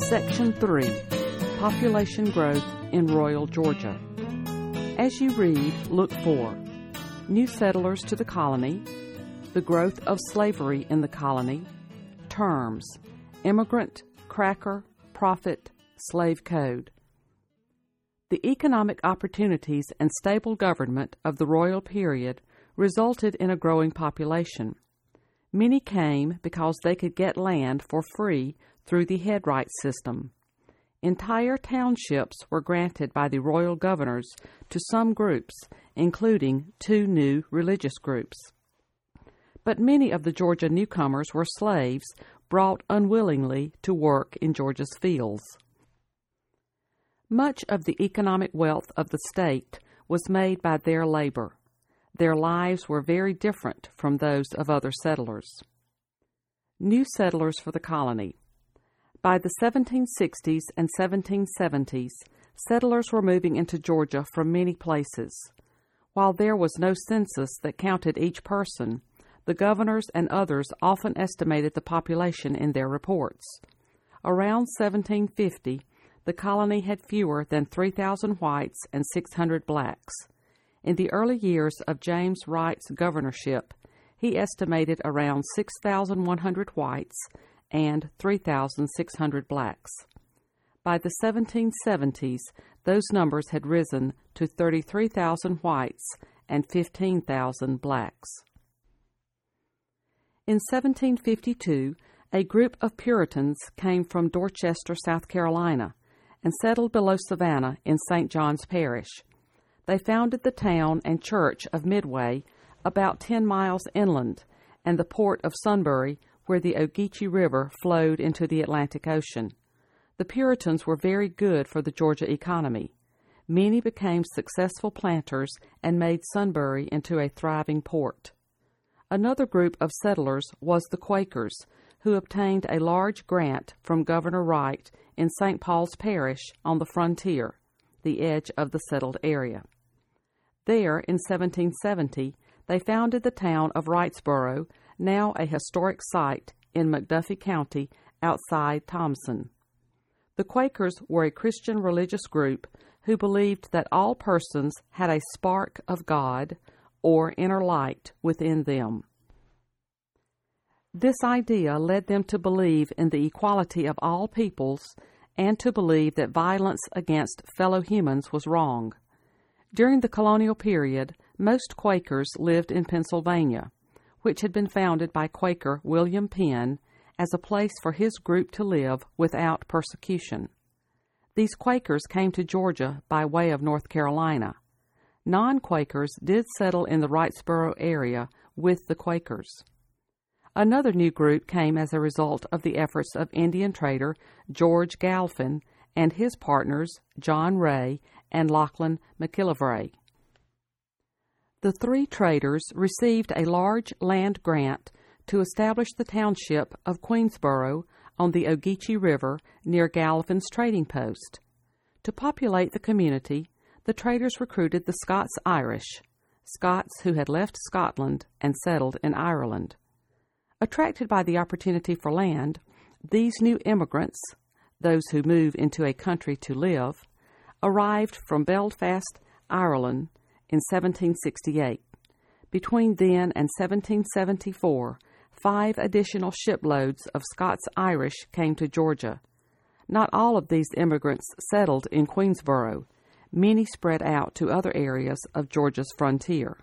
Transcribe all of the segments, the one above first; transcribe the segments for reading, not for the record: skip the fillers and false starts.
Section 3, Population Growth in Royal Georgia. As you read, look for new settlers to the colony, the growth of slavery in the colony, terms, immigrant, cracker, profit, slave code. The economic opportunities and stable government of the royal period resulted in a growing population. Many came because they could get land for free through the headright system. Entire townships were granted by the royal governors to some groups, including 2 new religious groups. But many of the Georgia newcomers were slaves brought unwillingly to work in Georgia's fields. Much of the economic wealth of the state was made by their labor. Their lives were very different from those of other settlers. New settlers for the colony. By the 1760s and 1770s, settlers were moving into Georgia from many places. While there was no census that counted each person, the governors and others often estimated the population in their reports. Around 1750, the colony had fewer than 3,000 whites and 600 blacks. In the early years of James Wright's governorship, he estimated around 6,100 whites and 3,600 blacks. By the 1770s, those numbers had risen to 33,000 whites and 15,000 blacks. In 1752, a group of Puritans came from Dorchester, South Carolina, and settled below Savannah in St. John's Parish. They founded the town and church of Midway, about 10 miles inland, and the port of Sunbury, where the Ogeechee River flowed into the Atlantic Ocean. The Puritans were very good for the Georgia economy. Many became successful planters and made Sunbury into a thriving port. Another group of settlers was the Quakers, who obtained a large grant from Governor Wright in St. Paul's Parish on the frontier, the edge of the settled area. There, in 1770, they founded the town of Wrightsboro, now a historic site in McDuffie County outside Thompson. The Quakers were a Christian religious group who believed that all persons had a spark of God or inner light within them. This idea led them to believe in the equality of all peoples and to believe that violence against fellow humans was wrong. During the colonial period, most Quakers lived in Pennsylvania, which had been founded by Quaker William Penn as a place for his group to live without persecution. These Quakers came to Georgia by way of North Carolina. Non-Quakers did settle in the Wrightsboro area with the Quakers. Another new group came as a result of the efforts of Indian trader George Galphin and his partners John Ray and Lachlan McIlvray. The 3 traders received a large land grant to establish the township of Queensboro on the Ogeechee River near Galphin's trading post. To populate the community, the traders recruited the Scots-Irish, Scots who had left Scotland and settled in Ireland. Attracted by the opportunity for land, these new immigrants, those who move into a country to live, arrived from Belfast, Ireland, in 1768. Between then and 1774, 5 additional shiploads of Scots-Irish came to Georgia. Not all of these immigrants settled in Queensboro. Many spread out to other areas of Georgia's frontier.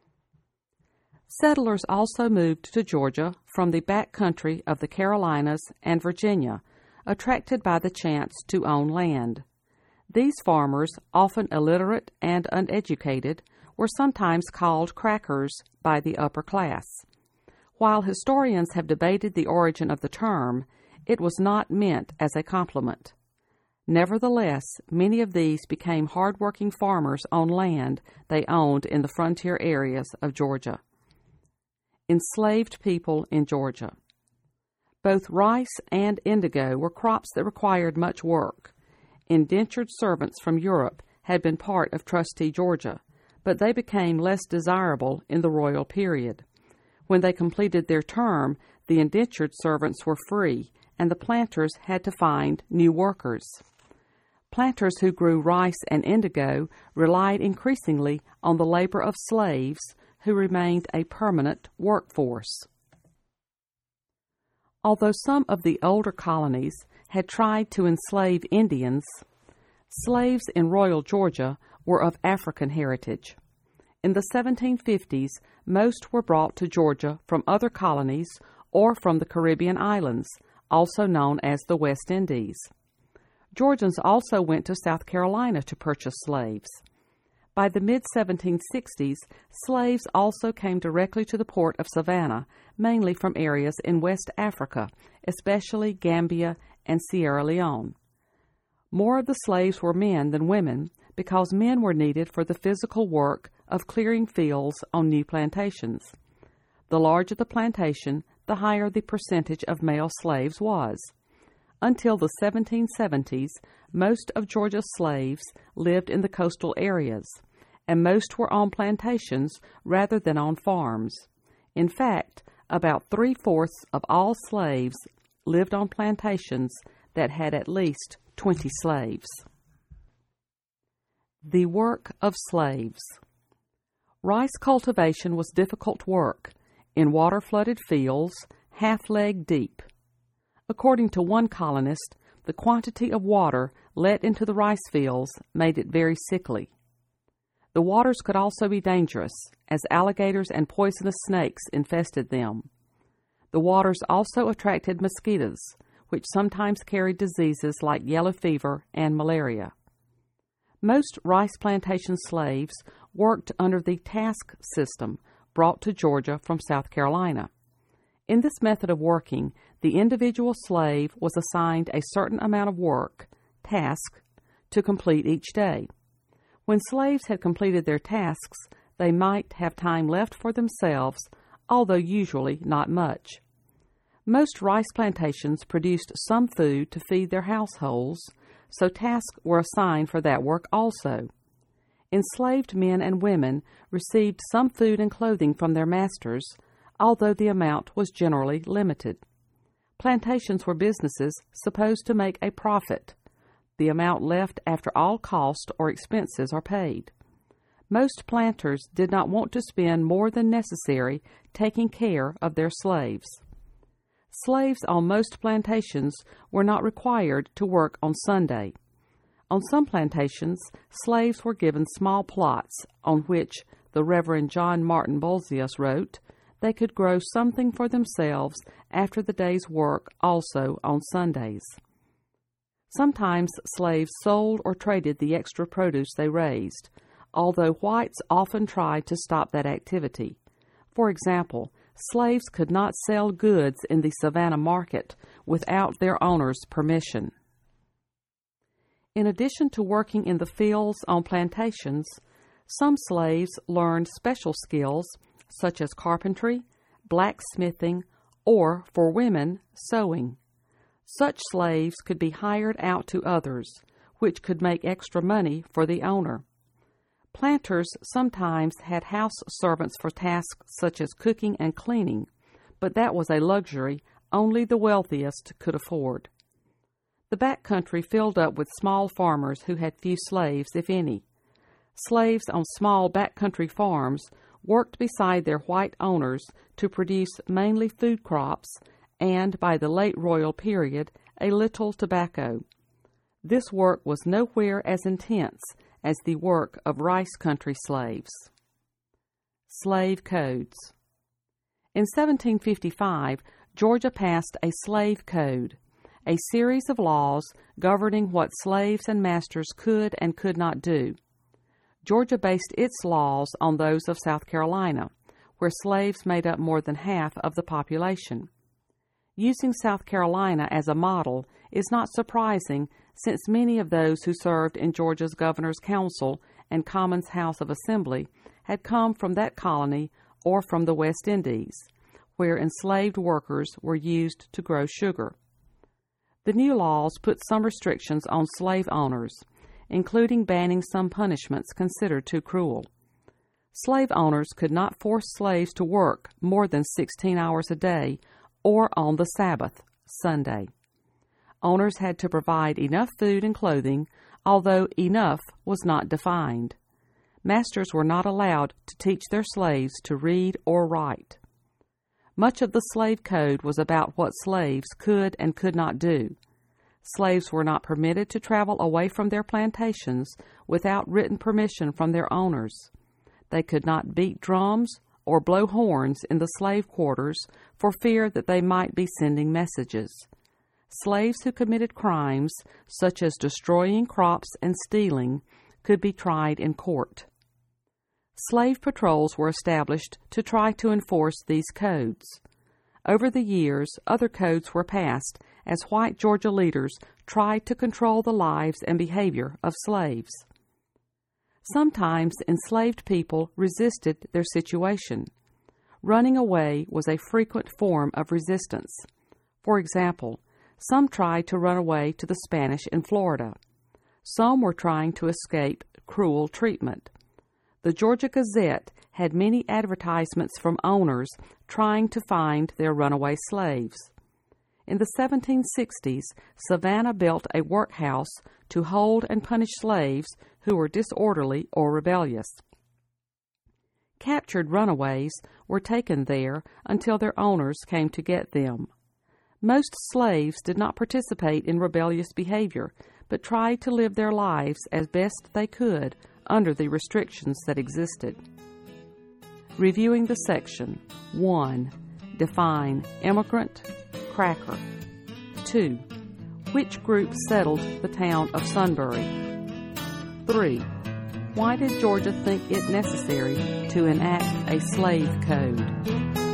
Settlers also moved to Georgia from the back country of the Carolinas and Virginia, attracted by the chance to own land. These farmers, often illiterate and uneducated, were sometimes called crackers by the upper class. While historians have debated the origin of the term, it was not meant as a compliment. Nevertheless, many of these became hard-working farmers on land they owned in the frontier areas of Georgia. Enslaved people in Georgia. Both rice and indigo were crops that required much work. Indentured servants from Europe had been part of trustee Georgia, but they became less desirable in the royal period. When they completed their term, the indentured servants were free and the planters had to find new workers. Planters who grew rice and indigo relied increasingly on the labor of slaves who remained a permanent workforce. Although some of the older colonies had tried to enslave Indians, slaves in Royal Georgia were of African heritage. In the 1750s, most were brought to Georgia from other colonies or from the Caribbean islands, also known as the West Indies. Georgians also went to South Carolina to purchase slaves. By the mid-1760s, slaves also came directly to the port of Savannah, mainly from areas in West Africa, especially Gambia and Sierra Leone. More of the slaves were men than women because men were needed for the physical work of clearing fields on new plantations. The larger the plantation, the higher the percentage of male slaves was. Until the 1770s, most of Georgia's slaves lived in the coastal areas, and most were on plantations rather than on farms. In fact, about 3/4 of all slaves lived on plantations that had at least 20 slaves. The work of slaves. Rice cultivation was difficult work in water-flooded fields, half-leg deep. According to one colonist, the quantity of water let into the rice fields made it very sickly. The waters could also be dangerous, as alligators and poisonous snakes infested them. The waters also attracted mosquitoes, which sometimes carried diseases like yellow fever and malaria. Most rice plantation slaves worked under the task system brought to Georgia from South Carolina. In this method of working, the individual slave was assigned a certain amount of work, task, to complete each day. When slaves had completed their tasks, they might have time left for themselves, although usually not much. Most rice plantations produced some food to feed their households, so tasks were assigned for that work also. Enslaved men and women received some food and clothing from their masters, although the amount was generally limited. Plantations were businesses supposed to make a profit, the amount left after all cost or expenses are paid. Most planters did not want to spend more than necessary taking care of their slaves. Slaves on most plantations were not required to work on Sunday. On some plantations, slaves were given small plots on which the Reverend John Martin Bolzius wrote they could grow something for themselves after the day's work also on Sundays. Sometimes slaves sold or traded the extra produce they raised, although whites often tried to stop that activity. For example, slaves could not sell goods in the Savannah market without their owner's permission. In addition to working in the fields on plantations, some slaves learned special skills such as carpentry, blacksmithing, or, for women, sewing. Such slaves could be hired out to others, which could make extra money for the owner. Planters sometimes had house servants for tasks such as cooking and cleaning, but that was a luxury only the wealthiest could afford. The back country filled up with small farmers who had few slaves, if any. Slaves on small backcountry farms worked beside their white owners to produce mainly food crops and, by the late royal period, a little tobacco. This work was nowhere as intense as the work of rice country slaves. Slave codes. In 1755, Georgia passed a slave code, a series of laws governing what slaves and masters could and could not do. Georgia based its laws on those of South Carolina, where slaves made up more than half of the population. Using South Carolina as a model is not surprising, since many of those who served in Georgia's Governor's Council and Commons House of Assembly had come from that colony or from the West Indies, where enslaved workers were used to grow sugar. The new laws put some restrictions on slave owners, including banning some punishments considered too cruel. Slave owners could not force slaves to work more than 16 hours a day or on the Sabbath, Sunday. Owners had to provide enough food and clothing, although enough was not defined. Masters were not allowed to teach their slaves to read or write. Much of the slave code was about what slaves could and could not do. Slaves were not permitted to travel away from their plantations without written permission from their owners. They could not beat drums or blow horns in the slave quarters for fear that they might be sending messages. Slaves who committed crimes, such as destroying crops and stealing, could be tried in court. Slave patrols were established to try to enforce these codes. Over the years, other codes were passed as white Georgia leaders tried to control the lives and behavior of slaves. Sometimes enslaved people resisted their situation. Running away was a frequent form of resistance. For example, some tried to run away to the Spanish in Florida. Some were trying to escape cruel treatment. The Georgia Gazette had many advertisements from owners trying to find their runaway slaves. In the 1760s, Savannah built a workhouse to hold and punish slaves who were disorderly or rebellious. Captured runaways were taken there until their owners came to get them. Most slaves did not participate in rebellious behavior, but tried to live their lives as best they could under the restrictions that existed. Reviewing the section. 1. Define immigrant, cracker. 2. Which group settled the town of Sunbury? 3. Why did Georgia think it necessary to enact a slave code?